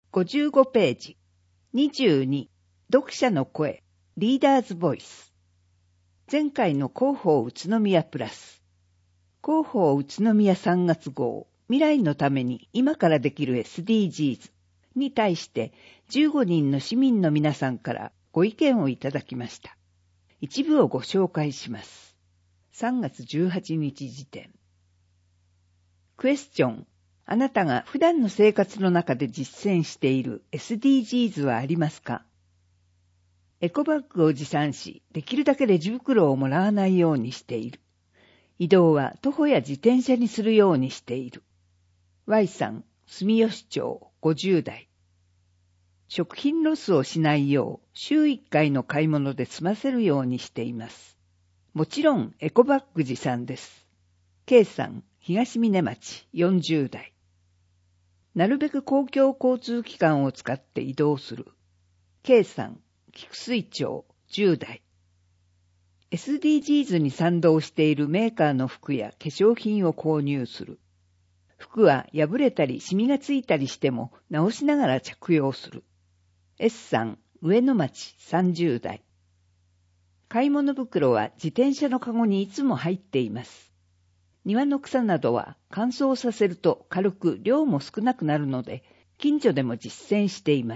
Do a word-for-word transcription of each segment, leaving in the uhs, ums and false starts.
ごじゅうごページ。にじゅうに、読者の声、リーダーズボイス。前回の広報宇都宮プラス。広報宇都宮さんがつ号、未来のために今からできる エスディージーズ に対してじゅうごにんの市民の皆さんからご意見をいただきました。一部をご紹介します。さんがつじゅうはちにち時点。クエスチョン。あなたが普段の生活の中で実践している エスディージーズ はありますか？エコバッグを持参し、できるだけレジ袋をもらわないようにしている。移動は徒歩や自転車にするようにしている。Y さん、住吉町、ごじゅうだい。食品ロスをしないよう、週いっかいの買い物で済ませるようにしています。もちろん、エコバッグ持参です。K さん、東峰町、よんじゅうだい。なるべく公共交通機関を使って移動する。K さん、菊水町、じゅうだい。エスディージーズ に賛同しているメーカーの服や化粧品を購入する。服は破れたりシミがついたりしても直しながら着用する。S さん、上野町、さんじゅうだい。買い物袋は自転車のカゴにいつも入っています。庭の草などは乾燥させると軽く量も少なくなるので、近所でも実践しています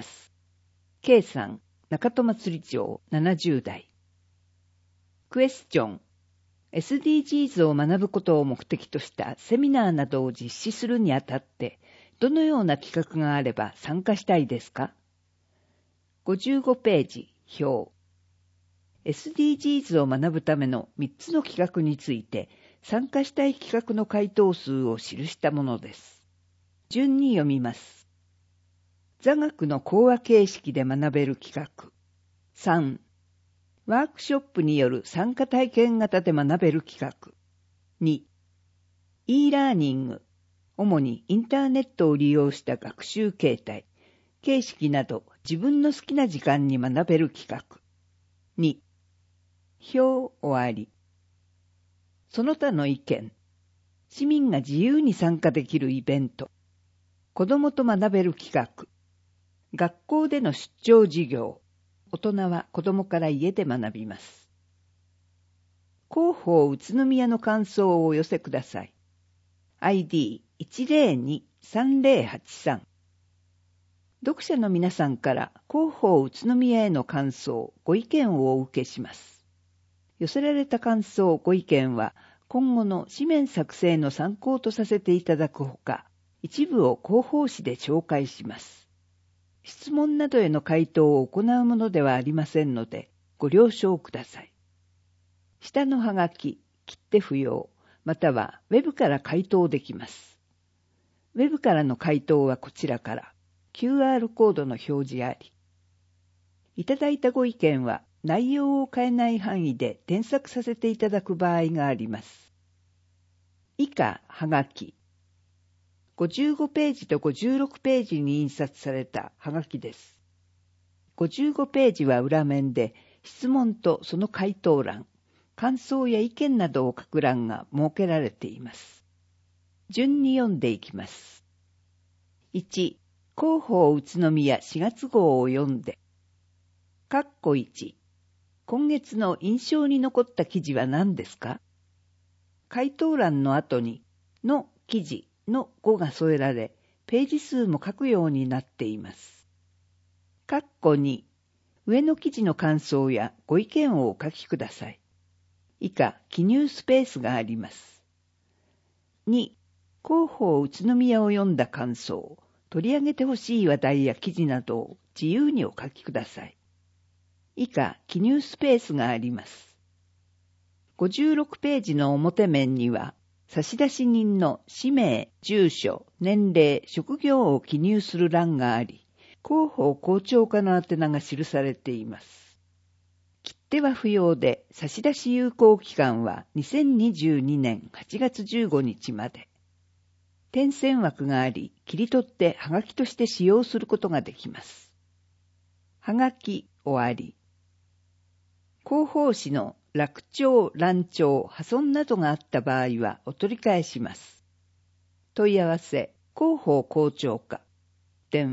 。K さん、中戸祭町、ななじゅうだい。クエスチョン。エスディージーズ を学ぶことを目的としたセミナーなどを実施するにあたって、どのような企画があれば参加したいですか？ごじゅうごページ、表。エスディージーズ を学ぶためのみっつの企画について、参加したい企画の回答数を記したものです。順に読みます。座学の講話形式で学べる企画。さん、ワークショップによる参加体験型で学べる企画。に、e ラーニング、主にインターネットを利用した学習形態、形式など自分の好きな時間に学べる企画。に、表終わり。その他の意見。市民が自由に参加できるイベント。子供と学べる企画。学校での出張授業。大人は子供から家で学びます。広報宇都宮の感想をお寄せください。アイディーいちゼロにさんゼロはちさん。読者の皆さんから広報宇都宮への感想、ご意見をお受けします。寄せられた感想、ご意見は今後の紙面作成の参考とさせていただくほか、一部を広報誌で紹介します。質問などへの回答を行うものではありませんので、ご了承ください。下のはがき、切手不要、またはウェブから回答できます。ウェブからの回答はこちらから キューアール コードの表示あり。いただいたご意見は内容を変えない範囲で添削させていただく場合があります。以下、はがき。ごじゅうごページとごじゅうろくページに印刷されたはがきです。ごじゅうごページは裏面で質問とその回答欄、感想や意見などを書く欄が設けられています。順に読んでいきます。いち、広報宇都宮しがつ号を読んで。括弧いち、今月の印象に残った記事は何ですか？回答欄の後に、の記事の語が添えられ、ページ数も書くようになっています。括弧に、上の記事の感想やご意見をお書きください。以下、記入スペースがあります。に、広報宇都宮を読んだ感想、取り上げてほしい話題や記事などを自由にお書きください。以下、記入スペースがあります。ごじゅうろくページの表面には、差出人の氏名、住所、年齢、職業を記入する欄があり、広報校長課の宛名が記されています。切手は不要で、差出有効期間はにせんにじゅうにねんはちがつじゅうごにちまで。点線枠があり、切り取ってはがきとして使用することができます。はがき終わり。広報誌の落丁、乱調、破損などがあった場合はお取り返します。問い合わせ、広報校長課。電話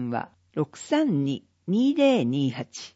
ろくさんに にぜろにはち。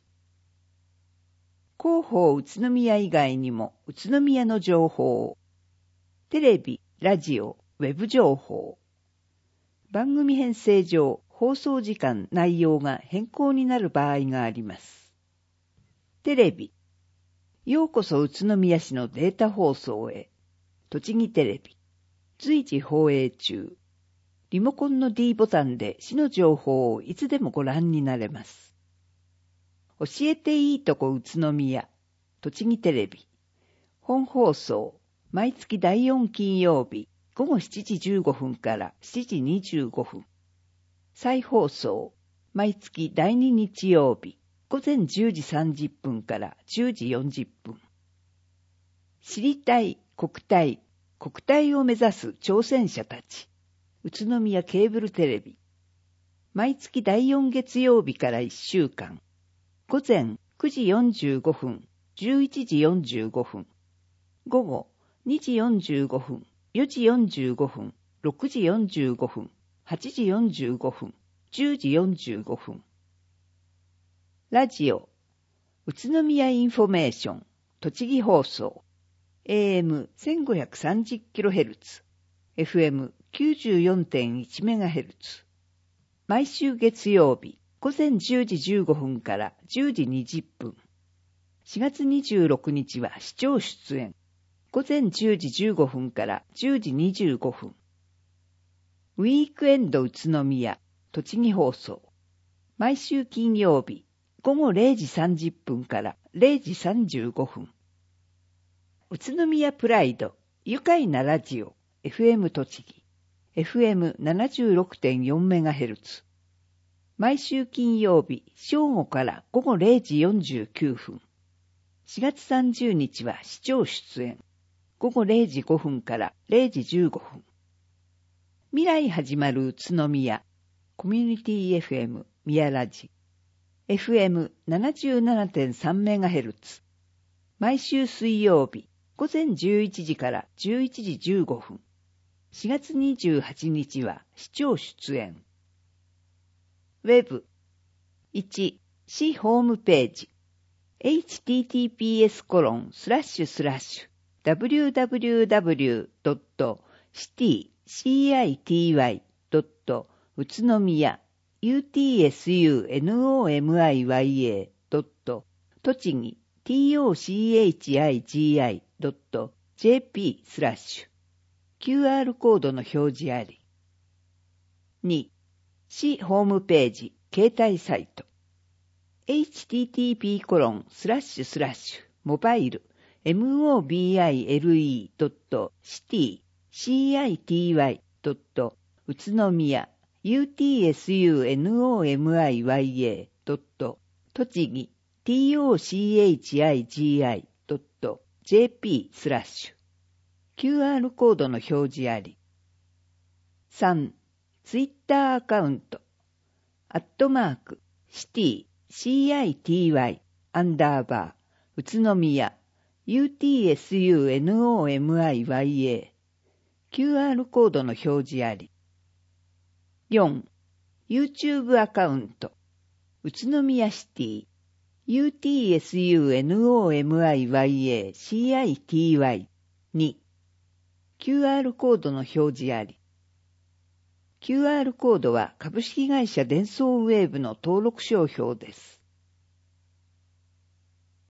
広報宇都宮以外にも宇都宮の情報、テレビ、ラジオ、ウェブ情報。番組編成上、放送時間、内容が変更になる場合があります。テレビ。ようこそ宇都宮市のデータ放送へ。栃木テレビ。随時放映中。リモコンの D ボタンで市の情報をいつでもご覧になれます。教えていいとこ宇都宮。栃木テレビ。本放送。毎月だいよん金曜日。午後しちじじゅうごふんからしちじにじゅうごふん。再放送。毎月だいに日曜日。午前じゅうじさんじゅっぷんからじゅうじよんじゅっぷん。知りたい国体、国体を目指す挑戦者たち。宇都宮ケーブルテレビ。毎月だいよん月曜日からいっしゅうかん。午前くじよんじゅうごふん、じゅういちじよんじゅうごふん。午後にじよんじゅうごふん、よじよんじゅうごふん、ろくじよんじゅうごふん、はちじよんじゅうごふん、じゅうじよんじゅうごふん。ラジオ、宇都宮インフォメーション、栃木放送、エーエムせんごひゃくさんじゅうキロヘルツ、エフエムきゅうじゅうよんてんいちメガヘルツ。毎週月曜日、午前じゅうじじゅうごふんからじゅうじにじゅっぷん。しがつにじゅうろくにちは視聴出演。午前じゅうじじゅうごふんからじゅうじにじゅうごふん。ウィークエンド宇都宮、栃木放送。毎週金曜日、午後れいじさんじゅっぷんかられいじさんじゅうごふん。宇都宮プライド、愉快なラジオ、エフエム 栃木、エフエムななじゅうろくてんよんメガヘルツ。毎週金曜日、正午から午後れいじよんじゅうきゅうふん。しがつさんじゅうにちは視聴出演。午後れいじごふんかられいじじゅうごふん。未来始まる宇都宮、コミュニティ エフエム 宮ラジ、エフエムななじゅうななてんさんメガヘルツ。毎週水曜日、午前じゅういちじからじゅういちじじゅうごふん。しがつにじゅうはちにちは視聴出演。ウェブ。いち、市ホームページ。エイチティーティーピーエスコロンスラッシュスラッシュダブリューダブリューダブリュードットシティシーアイティーワイドット宇都宮 ユーティーエスユーエヌオーエムアイワイエードット栃木 ティーオーシーエイチアイジーアイドットジェーピースラッシュ キューアール コードの表示あり。に、市ホームページ携帯サイト。エイチティーティーピーコロンスラッシュスラッシュモバイル モバイルドットシティシーアイティーワイドット宇都宮 ユーティーエスユーエヌオーエムアイワイエードット栃木 ティーオーシーエイチアイジーアイドットジェーピースラッシュ キューアール コードの表示あり。さん、ツイッターアカウントアットマークシティシーアイティーワイ アンダーバー宇都宮 ユーティーエスユーエヌオーエムアイワイエー キューアール コードの表示あり。よん、YouTube アカウント宇都宮シティ ユーティーエスユーエヌオーエムアイワイエーシーアイティーワイ に キューアール コードの表示あり。キューアール コードは株式会社デンソーウェーブの登録商標です。